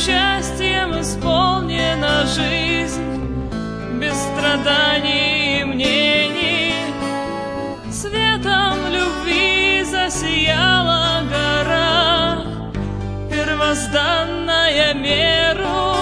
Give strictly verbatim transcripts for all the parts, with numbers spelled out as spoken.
счастьем исполнена жизнь, без страданий и мнений. Светом любви засияла гора, первозданная меру.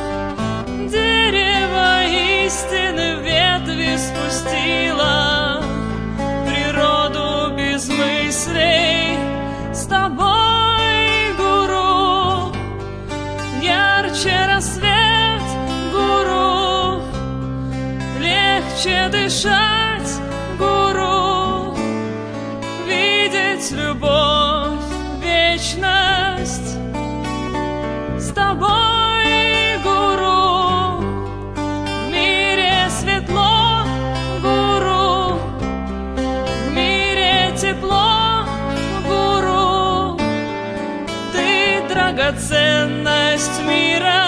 Дерево истины ветви спустило, природу без мыслей. С тобой, гуру, ярче рассвет, гуру, легче дышать, гуру, видеть любовь, вечность. С тобой, гуру, в мире светло, гуру, в мире тепло, гуру, ты драгоценность мира.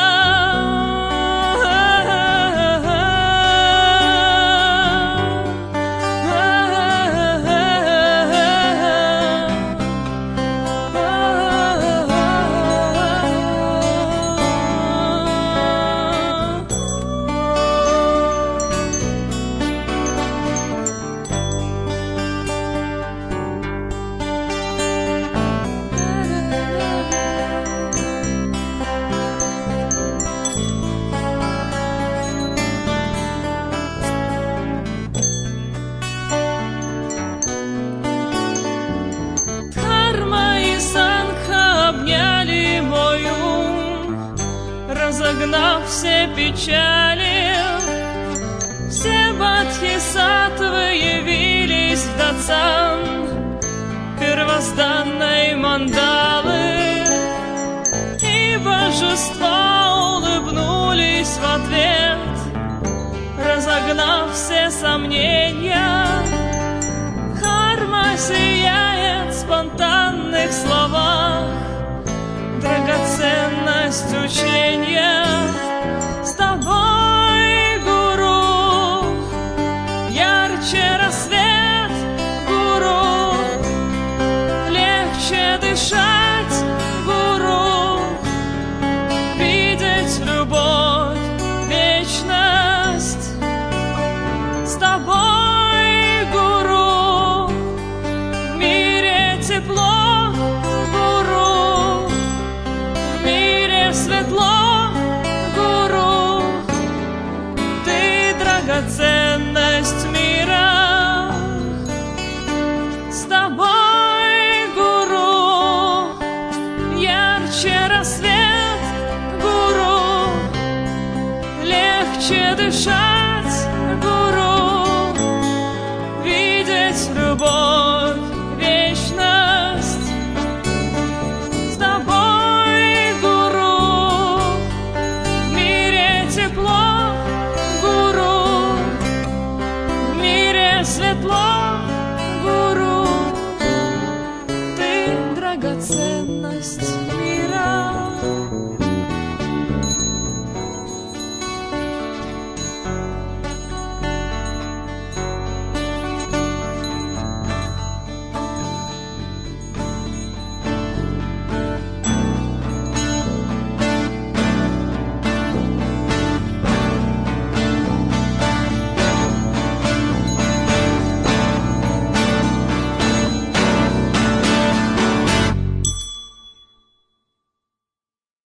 Разогнав все печали, все бодхисаттвы явились в дацан первозданной мандалы, и божества улыбнулись в ответ, разогнав все сомнения. Дхарма сияет в спонтанных словах, драгоценность учения. С тобой, гуру, ярче рассвет, гуру, легче дышать, гуру, видеть любовь, вечность. С тобой, гуру, в мире тепло, гуру, светло, гуру, ты драгоценность мира. С тобой, гуру, ярче рассвет, гуру, легче дышать.